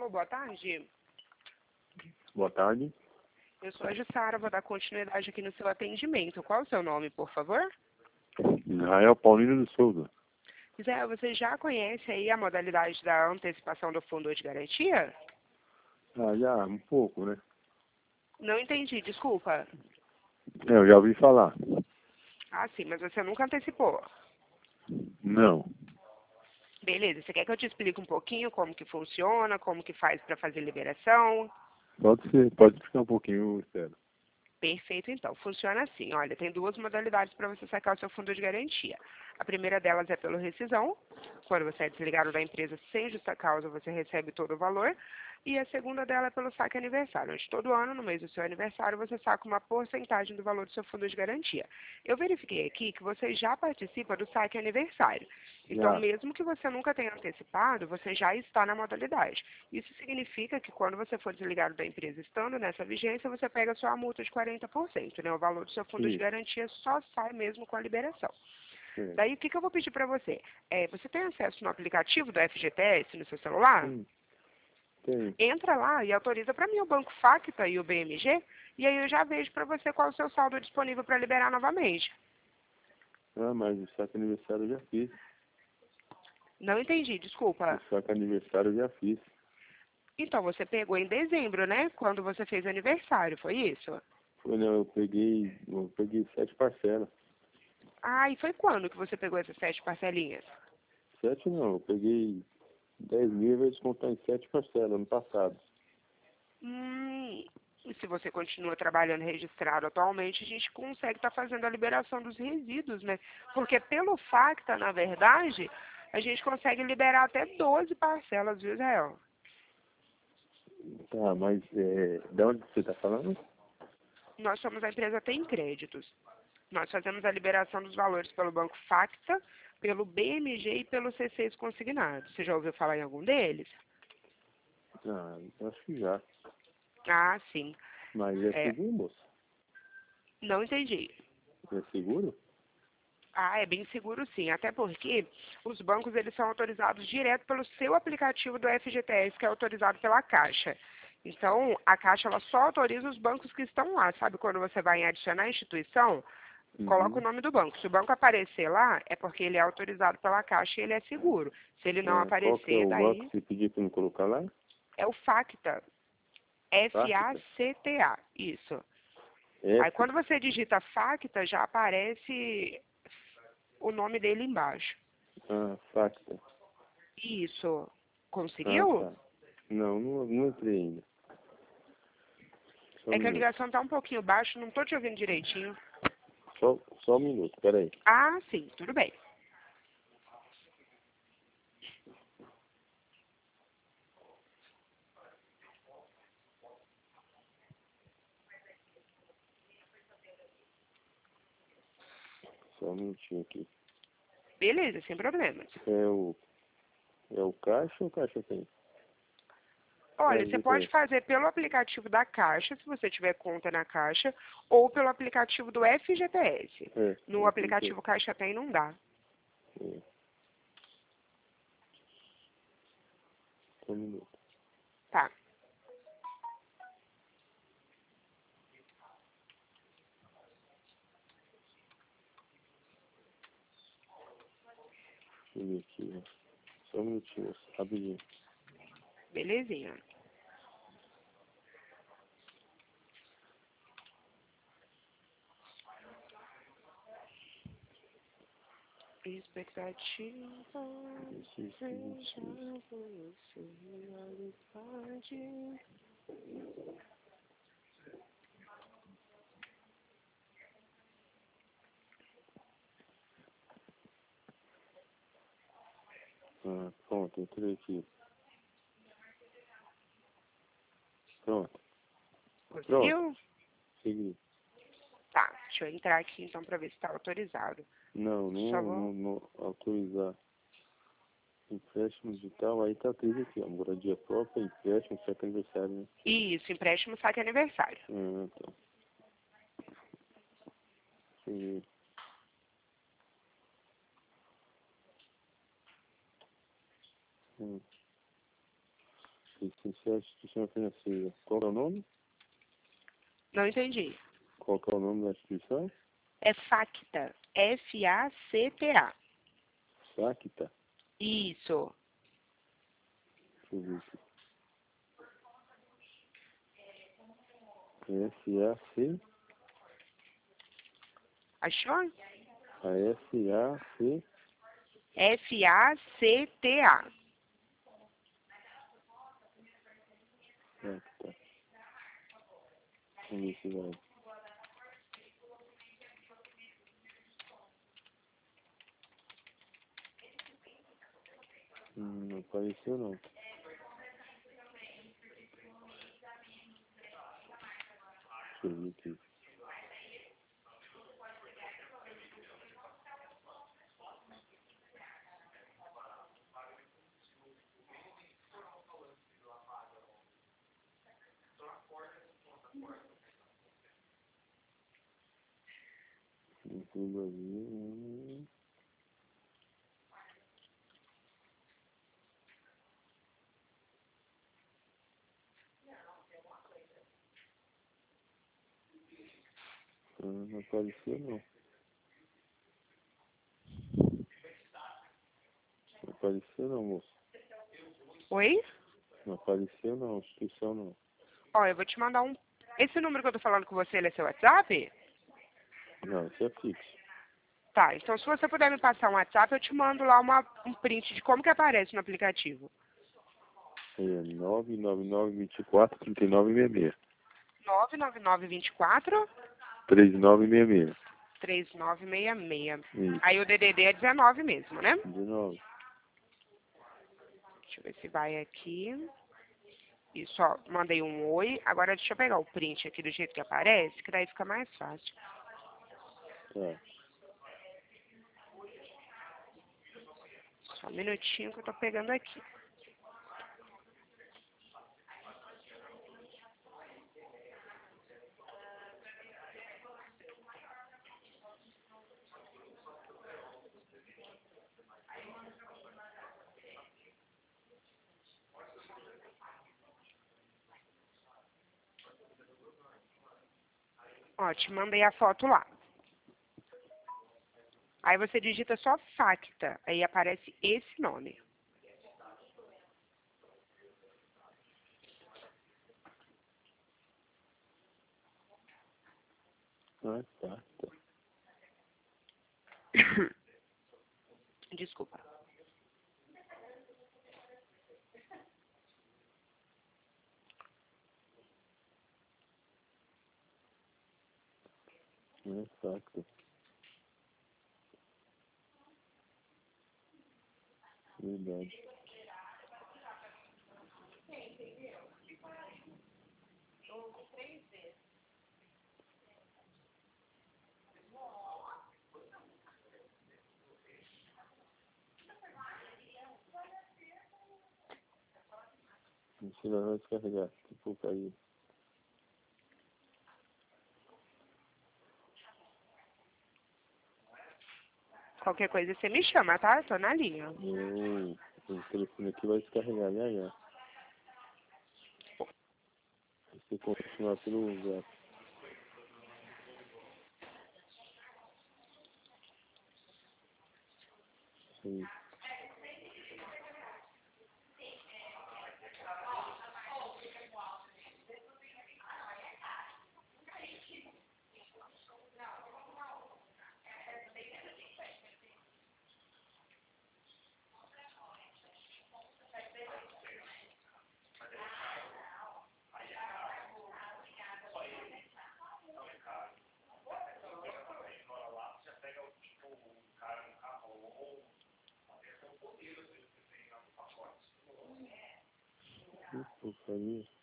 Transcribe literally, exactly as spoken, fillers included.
Alô, boa tarde. Boa tarde. Eu sou a Jussara, vou dar continuidade aqui no seu atendimento. Qual o seu nome, por favor? Israel Paulino de Souza. Zé, você já conhece aí a modalidade da antecipação do fundo de garantia? Ah, já, um pouco, né? Não entendi, desculpa. É, eu já ouvi falar. Ah, sim, mas você nunca antecipou. Não. Beleza, você quer que eu te explique um pouquinho como que funciona, como que faz para fazer liberação? Pode ser, pode explicar um pouquinho, espero. Perfeito, então. Funciona assim. Olha, tem duas modalidades para você sacar o seu fundo de garantia. A primeira delas é pelo rescisão. Quando você é desligado da empresa sem justa causa, você recebe todo o valor. E a segunda dela é pelo saque aniversário, onde todo ano, no mês do seu aniversário, você saca uma porcentagem do valor do seu fundo de garantia. Eu verifiquei aqui que você já participa do saque aniversário. Então, Já. mesmo que você nunca tenha antecipado, você já está na modalidade. Isso significa que quando você for desligado da empresa estando nessa vigência, você pega só a multa de quarenta por cento, né? O valor do seu fundo de Isso. garantia só sai mesmo com a liberação. Sim. Daí, o que, que eu vou pedir para você? É, você tem acesso no aplicativo do F G T S no seu celular? Sim. Tem. Entra lá e autoriza para mim o Banco Facta e o B M G, e aí eu já vejo para você qual o seu saldo disponível para liberar novamente. Ah, mas o saque aniversário eu já fiz. Não entendi, desculpa. O saque aniversário eu já fiz. Então, você pegou em dezembro, né? Quando você fez aniversário, foi isso? Foi, não, eu peguei, eu peguei sete parcelas. Ah, e foi quando que você pegou essas sete parcelinhas? Sete não, eu peguei dez mil e vou descontar em sete parcelas ano passado. Hum, e se você continua trabalhando registrado atualmente, a gente consegue estar fazendo a liberação dos resíduos, né? Porque pelo Facta, na verdade, a gente consegue liberar até doze parcelas, viu, Israel? Tá, mas é, de onde você está falando? Nós somos a empresa Tem Créditos. Nós fazemos a liberação dos valores pelo Banco Facta, pelo B M G e pelo C seis consignado. Você já ouviu falar em algum deles? Ah, eu acho que já. Ah, sim. Mas é É, seguro, moço? não entendi. É seguro? Ah, é bem seguro sim, até porque os bancos eles são autorizados direto pelo seu aplicativo do F G T S, que é autorizado pela Caixa. Então, a Caixa ela só autoriza os bancos que estão lá, sabe? Quando você vai em adicionar a instituição, coloca o Uhum. nome do banco. Se o banco aparecer lá, é porque ele é autorizado pela Caixa e ele é seguro. Se ele não Ah, qual que é aparecer, o banco daí que você pediu para me colocar lá? é o Facta. F A Facta? C T A, isso. Aí F? quando você digita Facta, já aparece o nome dele embaixo. Ah, Facta. Isso. Ah, Conseguiu? tá. Não, não, não entrei ainda. Só um É que a minuto. ligação tá um pouquinho baixa, não tô te ouvindo direitinho. Só, só um minuto, peraí. Ah, sim, tudo bem. Só um minutinho aqui. Beleza, sem problemas. É o, é o Caixa ou o Caixa tem? É Olha, o você pode G T S. fazer pelo aplicativo da Caixa, se você tiver conta na Caixa, ou pelo aplicativo do F G T S. É, No é o G T S. aplicativo Caixa Tem não dá. É. Só um minuto. Tá. Deixa eu ver aqui, ó. Só um minutinho, rapidinho. Belezinha. Expectativa, Esse, esse, seja esse. você realidade. Ah, pronto, entrei aqui. Pronto, pronto. Conseguiu? Segui. Tá, deixa eu entrar aqui então para ver se está autorizado. Não, Só não, vou. não, não autorizar. Empréstimo digital, aí tá tudo aqui, ó. Moradia própria, empréstimo, saque aniversário, né? Isso, empréstimo saque aniversário. Ah, tá. Deixa eu ver. Hum. Licenciado em instituição financeira. Qual é o nome? Não entendi. Qual que é o nome da instituição? É Facta. F A C T A. Facta. Isso. Deixa eu ver aqui. F A C. Achou? A F A C. F A C T A. Facta. Vamos ver se vai. Hum, não apareceu não. Deixa eu ver aqui. Tudo ali. Ah, não apareceu não. Não apareceu não, moço. Oi? Não apareceu não, instituição não. Ó, eu vou te mandar um... Esse número que eu tô falando com você, ele é seu WhatsApp? Não, isso é fixo. Tá, então se você puder me passar um WhatsApp, eu te mando lá uma, um print de como que aparece no aplicativo. É nove nove nove, vinte e quatro, trinta e nove, sessenta e seis. nove nove nove, vinte e quatro, trinta e nove, sessenta e seis. três nove seis seis. Isso. Aí o D D D é dezenove mesmo, né? dezenove. Deixa eu ver se vai aqui. Isso, ó, mandei um oi. Agora deixa eu pegar o print aqui do jeito que aparece, que daí fica mais fácil. Tá. Só um minutinho que eu tô pegando aqui. Ó, te mandei a foto lá. Aí você digita só Facta, aí aparece esse nome. Ah, tá, tá. Desculpa. É facto. Verdade. Você vai descarregar. Tipo, aí. Qualquer coisa você me chama, tá? Eu tô na linha. Eu, o telefone aqui vai descarregar, já, já. Você continuar pelo zap. Aí. Que porcaria.